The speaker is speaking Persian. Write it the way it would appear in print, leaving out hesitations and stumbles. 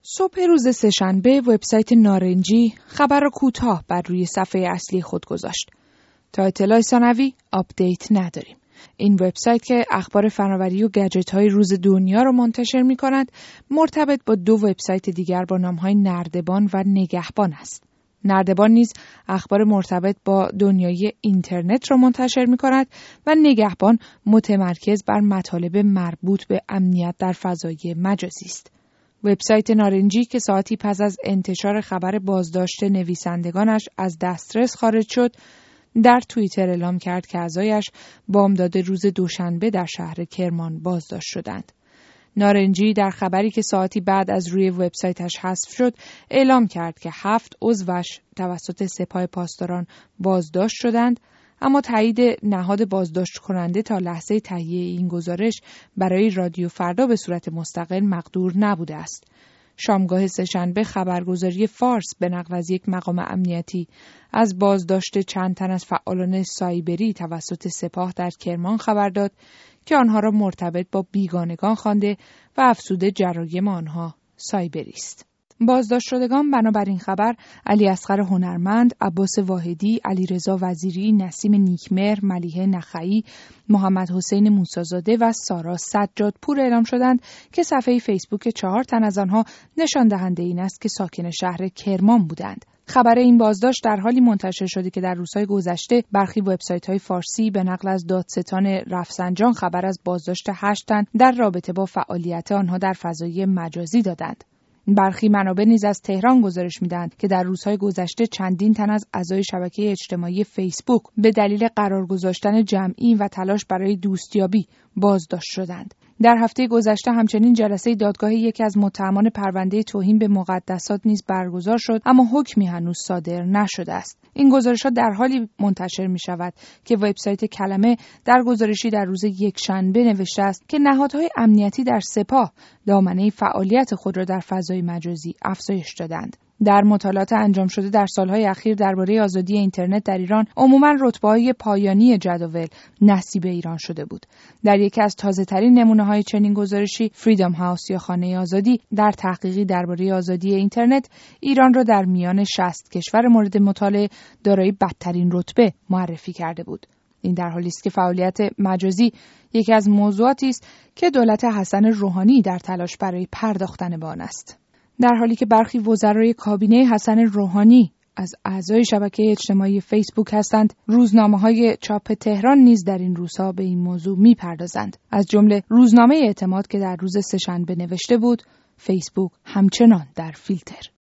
صبح روز سه‌شنبه وبسایت نارنجی خبر را کوتاه بر روی صفحه اصلی خود گذاشت. تا اطلاع ثانوی آپدیت نداریم. این وبسایت که اخبار فناوری و گجت‌های روز دنیا را منتشر می‌کند، مرتبط با دو وبسایت دیگر با نام‌های نردبان و نگهبان است. نردبان نیز اخبار مرتبط با دنیای اینترنت را منتشر می‌کند و نگهبان متمرکز بر مطالب مربوط به امنیت در فضای مجازی است. وبسایت نارنجی که ساعتی پس از انتشار خبر بازداشت نویسندگانش از دسترس خارج شد، در توییتر اعلام کرد که اعضایش بامداد روز دوشنبه در شهر کرمان بازداشت شدند. نارنجی در خبری که ساعتی بعد از روی وبسایتش حذف شد، اعلام کرد که 7 عضوش توسط سپاه پاسداران بازداشت شدند، اما تایید نهاد بازداشت کننده تا لحظه تهیه این گزارش برای رادیو فردا به صورت مستقل مقدور نبوده است. شامگاه سه‌شنبه خبرگزاری فارس به نقل از یک مقام امنیتی از بازداشت چند تن از فعالان سایبری توسط سپاه در کرمان خبر داد که آنها را مرتبط با بیگانگان خوانده و افزوده جرایم آنها سایبری است. بازداشت شدگان بنابر این خبر علی اصغر هنرمند، عباس واحدی، علیرضا وزیری، نسیم نیکمهر، ملیحه نخعی، محمد حسین موسی‌زاده و سارا سجادپور اعلام شدند که صفحه فیسبوک 4 تن از آنها نشان دهنده این است که ساکن شهر کرمان بودند. خبر این بازداشت در حالی منتشر شده که در روزهای گذشته برخی وبسایت‌های فارسی به نقل از دادستان رفسنجان خبر از بازداشت 8 تن در رابطه با فعالیت آنها در فضای مجازی دادند. برخی منابع نیز از تهران گزارش می‌دهند که در روزهای گذشته چندین تن از اعضای شبکه اجتماعی فیسبوک به دلیل قرار گذاشتن جمعی و تلاش برای دوستیابی بازداشت شدند. در هفته گذشته همچنین جلسه دادگاه یکی از متهمان پرونده توهین به مقدسات نیز برگزار شد، اما حکمی هنوز صادر نشده است. این گزارش‌ها در حالی منتشر می‌شود که وبسایت کلمه در گزارشی در روز یکشنبه نوشته است که نهادهای امنیتی در سپاه دامنه فعالیت خود را در فضای مجازی افزایش دادند. در مطالعات انجام شده در سالهای اخیر درباره آزادی اینترنت در ایران، عموماً رتبه‌های پایانی جدول نصیب ایران شده بود. در یکی از تازه‌ترین نمونه‌های چنین گزارشی، فریدم هاوس یا خانه آزادی در تحقیقی درباره آزادی اینترنت، ایران را در میان 60 کشور مورد مطالعه دارای بدترین رتبه معرفی کرده بود. این در حالی است که فعالیت مجازی یکی از موضوعاتی است که دولت حسن روحانی در تلاش برای پرداختن به آن است. در حالی که برخی وزرای کابینه حسن روحانی از اعضای شبکه اجتماعی فیسبوک هستند، روزنامه‌های چاپ تهران نیز در این روزها به این موضوع می‌پردازند. از جمله روزنامه اعتماد که در روز سه‌شنبه نوشته بود: فیسبوک همچنان در فیلتر.